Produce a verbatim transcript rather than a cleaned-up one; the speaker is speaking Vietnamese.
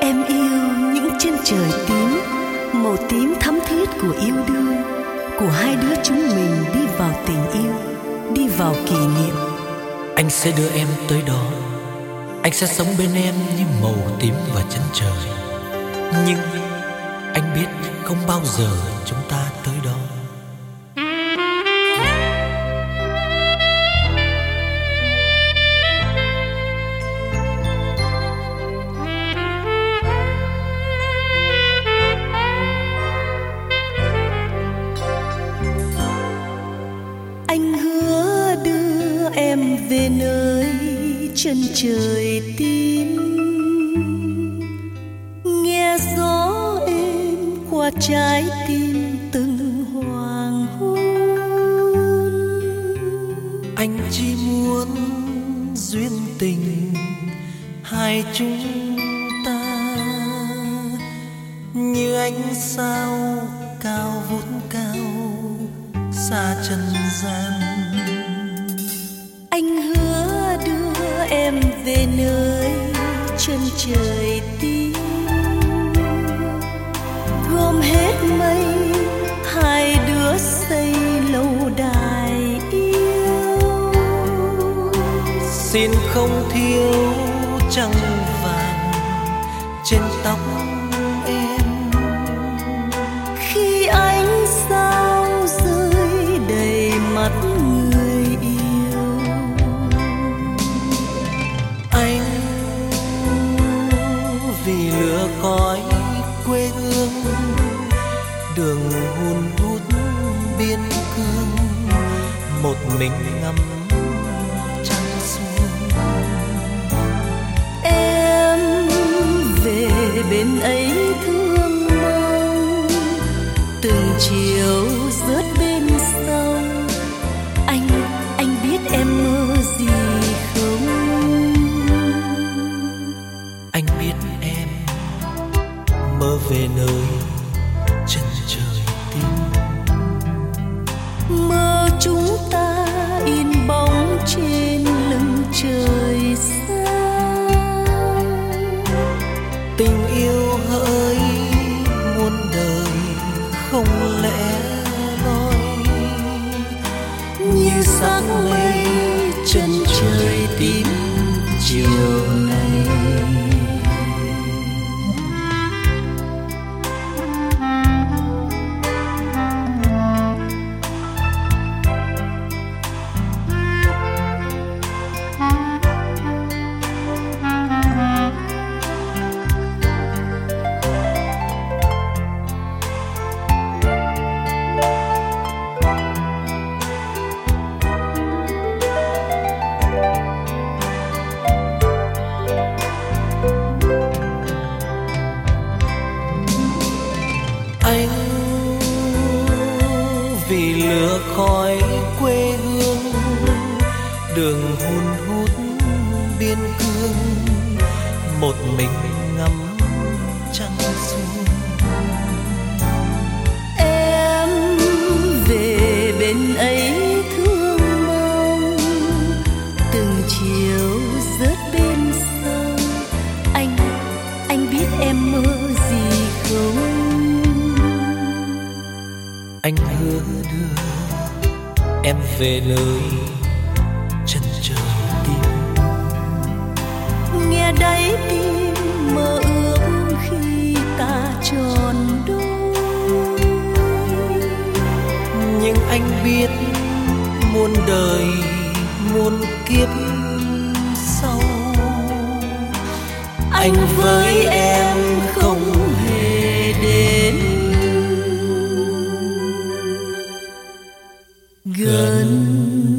Em yêu những chân trời tím, màu tím thắm thiết của yêu đương, của hai đứa chúng mình đi vào tình yêu, đi vào kỷ niệm. Anh sẽ đưa em tới đó, anh sẽ sống bên em như màu tím và chân trời. Nhưng anh biết không bao giờ chúng ta tới đó. Anh hứa đưa em về nơi chân trời tím, nghe gió êm qua trái tim từng hoàng hôn. Anh chỉ muốn duyên tình hai chúng ta như ánh sao cao vút cao xa trần gian. Anh hứa đưa em về nơi chân trời tím, gom hết mây hai đứa xây lâu đài yêu. Xin không thiếu trăng vàng trên tóc em, khi ánh sao rơi đầy mắt người yêu. Anh vì lửa khói quê hương, đường hun hút biên cương, một mình ngắm trăng xuống. Em về bên ấy thương mong, từng chiều rớt bên sông. Anh, anh biết em mơ gì không? Anh biết em mơ về nơi chân trời tím, Mơ chúng ta in bóng trên lưng trời xa. tình yêu hỡi muôn đời không lẽ loi, Như sắc mây chân trời tím chiều nay. Anh vì lửa khói quê hương, đường hun hút biên cương, một mình ngắm trăng xuống. Em về bên ấy thương mong, từng chiều rớt bên sông. Anh, anh biết em mơ gì không? Anh hứa đưa em về nơi chân trời tím, Nghe đáy tim mơ ước khi ta tròn đôi. nhưng anh biết muôn đời muôn kiếp sau, Anh với em không hề đến gần.